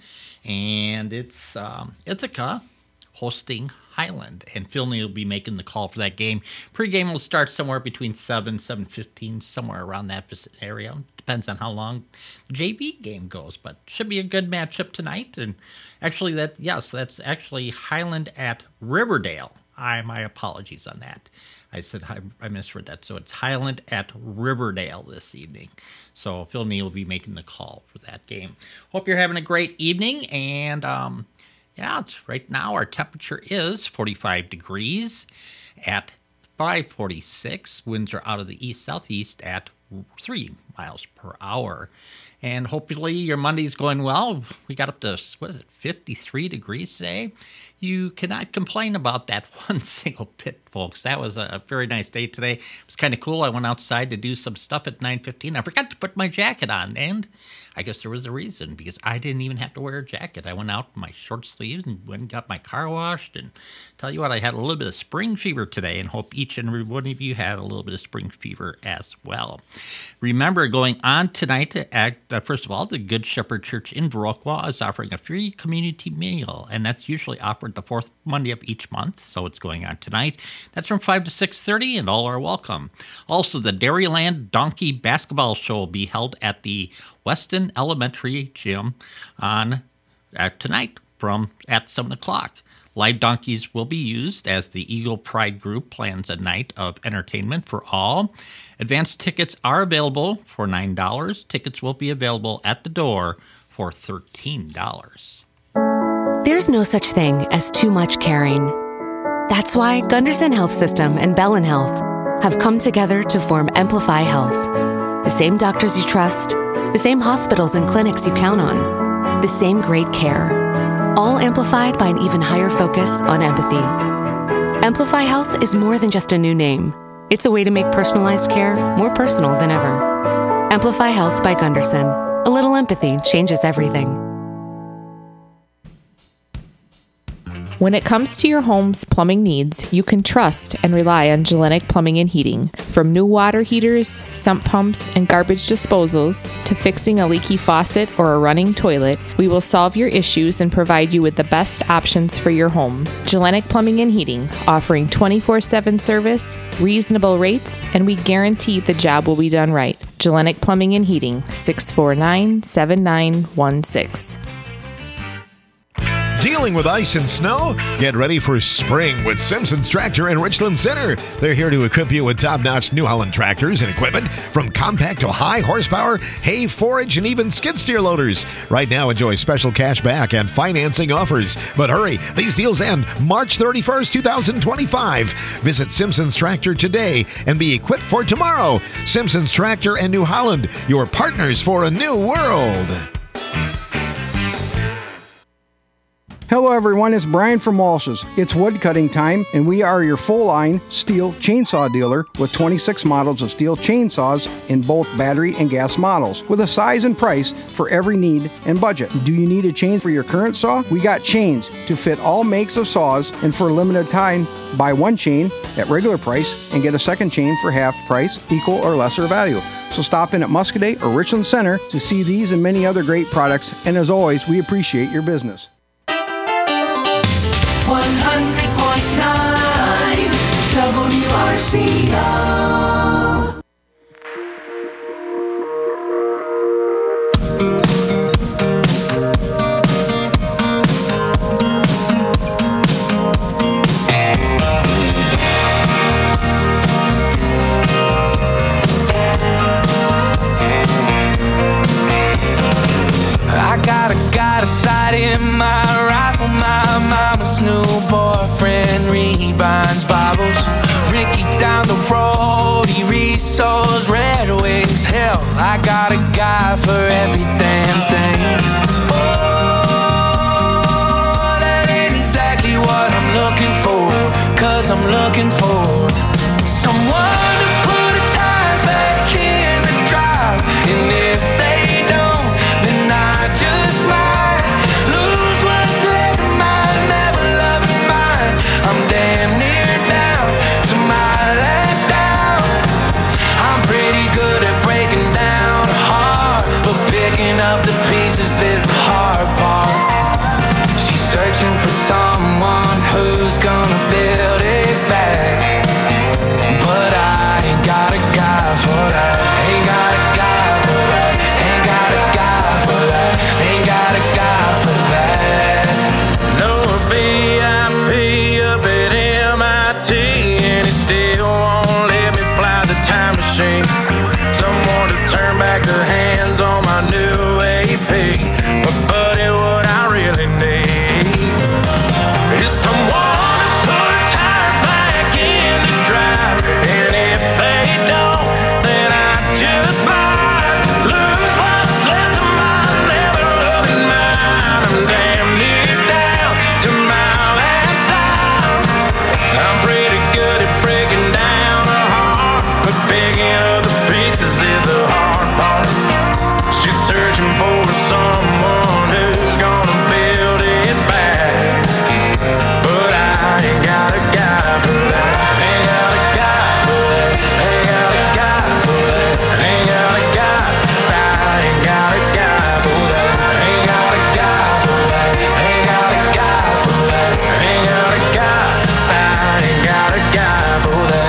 And it's um, Ithaca hosting Highland, and Philney will be making the call for that game. Pre-game will start somewhere between seven, seven fifteen, somewhere around that area. Depends on how long the J V game goes, but should be a good matchup tonight. And actually, that yes, that's actually Highland at Riverdale. I my apologies on that. I said I, I misread that. So it's Highland at Riverdale this evening. So Philney will be making the call for that game. Hope you're having a great evening, and um, yeah, it's right now our temperature is forty-five degrees at five forty-six. Winds are out of the east-southeast at three miles per hour. And hopefully your Monday's going well. We got up to, what is it, fifty-three degrees today. You cannot complain about that one single bit, folks. That was a very nice day today. It was kind of cool. I went outside to do some stuff at nine fifteen. I forgot to put my jacket on, and I guess there was a reason, because I didn't even have to wear a jacket. I went out in my short sleeves and went and got my car washed. And tell you what, I had a little bit of spring fever today, and hope each and every one of you had a little bit of spring fever as well. Remember, going on tonight, at, uh, first of all, the Good Shepherd Church in Viroqua is offering a free community meal, and that's usually offered the fourth Monday of each month, so it's going on tonight. That's from five to six thirty, and all are welcome. Also, the Dairyland Donkey Basketball Show will be held at the Weston Elementary Gym on uh, tonight from at seven o'clock. Live donkeys will be used as the Eagle Pride Group plans a night of entertainment for all. Advanced tickets are available for nine dollars. Tickets will be available at the door for thirteen dollars. There's no such thing as too much caring. That's why Gunderson Health System and Bellin Health have come together to form Amplify Health. The same doctors you trust, the same hospitals and clinics you count on, the same great care, all amplified by an even higher focus on empathy. Amplify Health is more than just a new name. It's a way to make personalized care more personal than ever. Amplify Health by Gunderson. A little empathy changes everything. When it comes to your home's plumbing needs, you can trust and rely on Gellenic Plumbing and Heating. From new water heaters, sump pumps, and garbage disposals, to fixing a leaky faucet or a running toilet, we will solve your issues and provide you with the best options for your home. Gellenic Plumbing and Heating, offering twenty-four seven service, reasonable rates, and we guarantee the job will be done right. Gellenic Plumbing and Heating, six four nine, seven nine one six. Dealing with ice and snow? Get ready for spring with Simpson's Tractor in Richland Center. They're here to equip you with top-notch New Holland tractors and equipment, from compact to high horsepower, hay, forage, and even skid steer loaders. Right now, enjoy special cash back and financing offers. But hurry, these deals end March thirty-first, twenty twenty-five. Visit Simpson's Tractor today and be equipped for tomorrow. Simpson's Tractor and New Holland, your partners for a new world. Hello everyone, it's Brian from Walsh's. It's wood cutting time, and we are your full-line Stihl chainsaw dealer with twenty-six models of Stihl chainsaws in both battery and gas models, with a size and price for every need and budget. Do you need a chain for your current saw? We got chains to fit all makes of saws, and for a limited time, buy one chain at regular price and get a second chain for half price, equal or lesser value. So stop in at Muscoda or Richland Center to see these and many other great products, and as always, we appreciate your business. one hundred point nine W R C O. I got a, got a sight in my rifle, my mama's new boyfriend rebinds Bibles. Ricky down the road, he resows Red Wings. Hell, I got a guy for every damn thing. Oh, that ain't exactly what I'm looking for, 'cause I'm looking for someone to put the tires back in the drive and gonna build it back. But I ain't got a guy for that. Ain't got a guy for that. Ain't got a guy for that. Ain't got a guy for that. No V I P up at M I T, and he still won't let me fly the time machine. Someone to turn back the hands on my new A P. But buddy, what I really need is someone to put tires back in the drive. And if they don't, then I just might lose what's left of my never-loving mind. I'm damn near down to my last dime. I'm pretty good at breaking down a heart, but picking up the pieces is the hard part. She's searching for someone who's gonna build it back. But I ain't got a guy for that. Ain't got a guy for that. Ain't got a guy for that. Ain't got a guy. I ain't got a guy for that. Ain't got a guy for that. Ain't got a guy for that. Ain't got a guy. I ain't got a guy for that.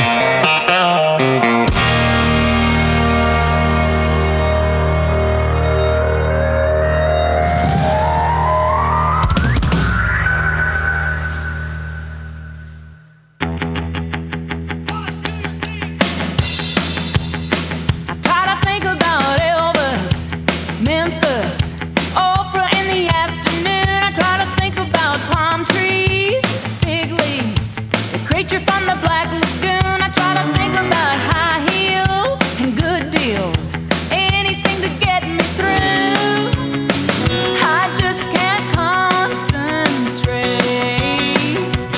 Try to think about Elvis, Memphis, Oprah in the afternoon. I try to think about palm trees, big leaves, the creature from the Black Lagoon. I try to think about high heels and good deals, anything to get me through. I just can't concentrate.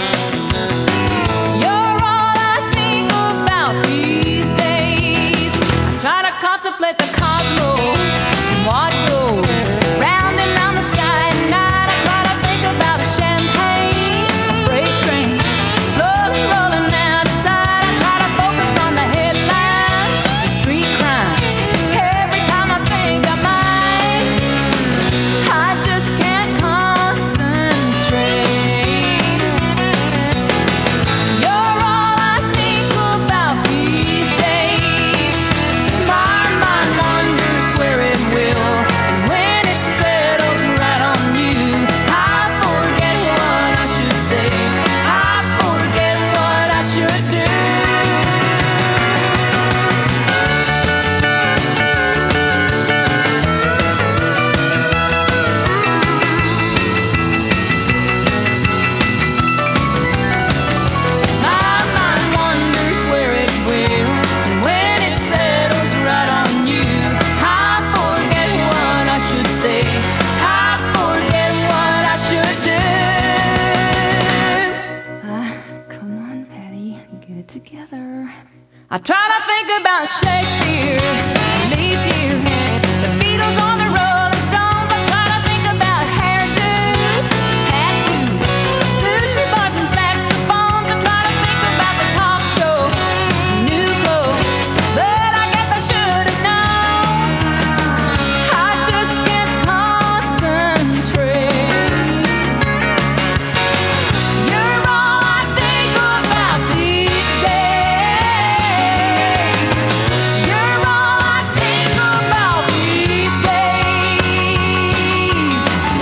You're all I think about these days. I try to contemplate the cosmos and what goes round and round the sky at night. I try to think about a champagne, freight trains slowly rolling out of sight. I try to focus on the headlines, the street crimes. Every time I think I might, I just can't concentrate. You're all I think about these days. My mind wanders where it will, and when it settles right on you, I forget what I should say. I forget what I should do. My mind wanders where it will, and when it settles right on you, I forget what I should say. I forget what I should do. Ah, come on, Patty, get it together. I try to think about Shakespeare, leap year, the Beatles on the Rolling Stones. I try to think about hairdos, tattoos, sushi bars and saxophones. I try to think about the talk shows, new clothes, but I guess I should have known. I just can't concentrate. You're all I think about these days. You're all I think about these days.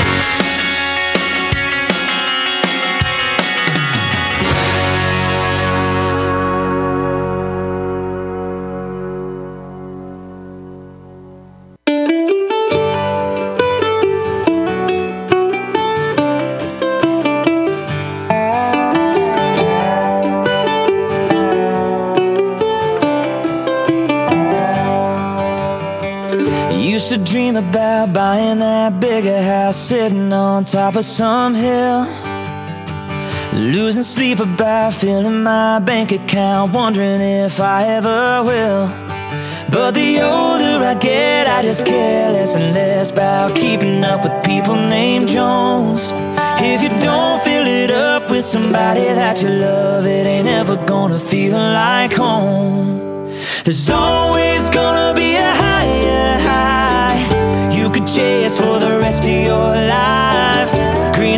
Used to dream about buying that bigger house, sitting on top of some hill. Losing sleep about filling my bank account, wondering if I ever will. But the older I get, I just care less and less about keeping up with people named Jones. If you don't fill it up with somebody that you love, it ain't ever gonna feel like home. There's always gonna be a higher high you could chase for the rest of your life. Greener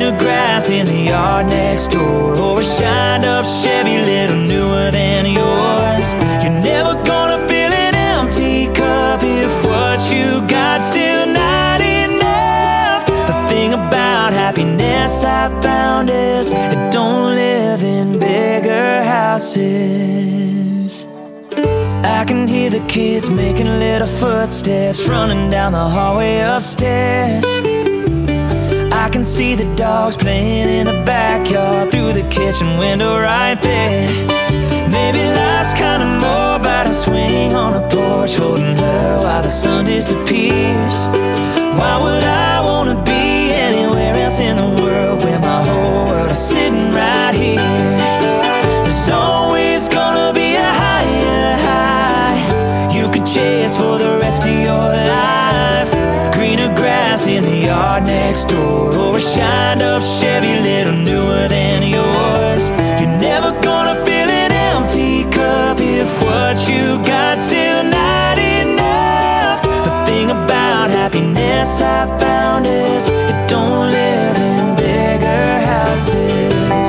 greener grass in the yard next door, or a shined up Chevy little newer than yours. You're never gonna fill an empty cup if what you got still not enough. The thing about happiness I found is it don't live in bigger houses. I can hear the kids making little footsteps running down the hallway upstairs. I can see the dogs playing in the backyard through the kitchen window right there. Maybe life's kinda more about a swing on a porch holding her while the sun disappears. Why would I wanna be anywhere else in the world when my whole world is sitting right here? There's always gonna be a higher high you could chase for the rest of your life. Greener grass in the yard next door, or a shined up Chevy little newer than yours. You're never gonna fill an empty cup if what you got still not enough. The thing about happiness I found is it don't live in bigger houses.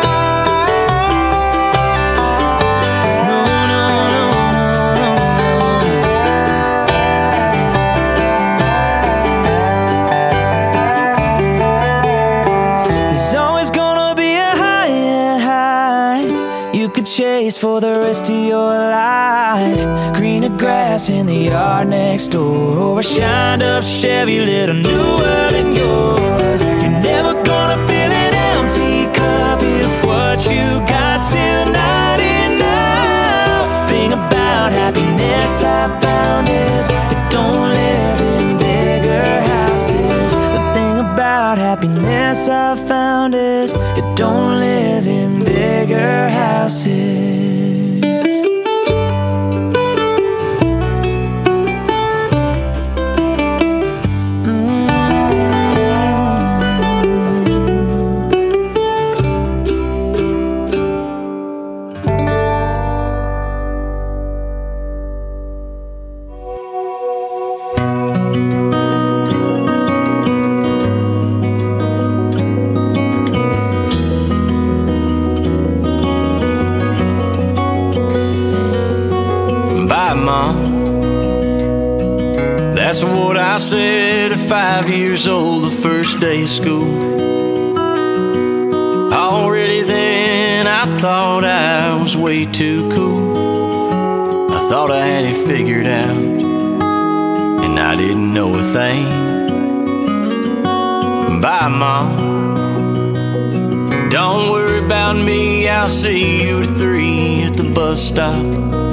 Chase for the rest of your life. Greener grass in the yard next door, or a shined up Chevy little newer than yours. You're never gonna fill an empty cup if what you got still not enough. Thing about happiness I found is it don't live in bigger houses. The thing about happiness I found is it don't live in bigger houses. That's what I said at five years old, the first day of school. Already then I thought I was way too cool. I thought I had it figured out, and I didn't know a thing. Bye, Mom. Don't worry about me, I'll see you at three at the bus stop.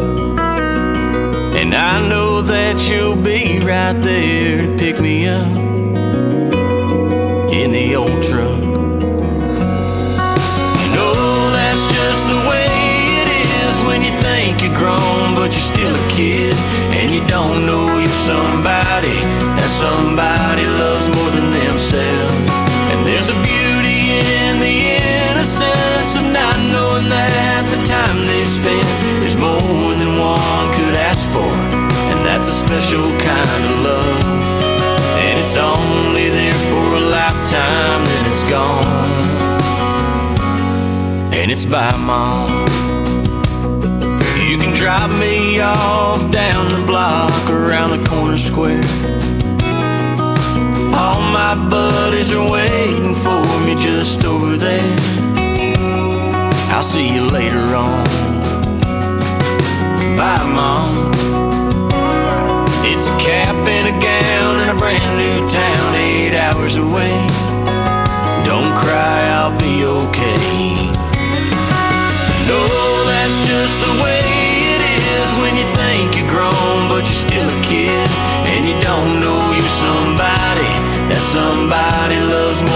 And I know that you'll be right there to pick me up in the old truck. And oh, that's just the way it is when you think you're grown, but you're still a kid. And you don't know you're somebody that somebody loves more than themselves. And there's a beauty in the innocence of not knowing that the time they spend is more than one could ask for. And that's a special kind of love, and it's only there for a lifetime, then it's gone. And it's bye, Mom. You can drop me off down the block around the corner square. All my buddies are waiting for me just over there. I'll see you later on. Bye, Mom. It's a cap and a gown in a brand new town, eight hours away. Don't cry, I'll be okay. No, that's just the way it is when you think you're grown, but you're still a kid. And you don't know you're somebody that somebody loves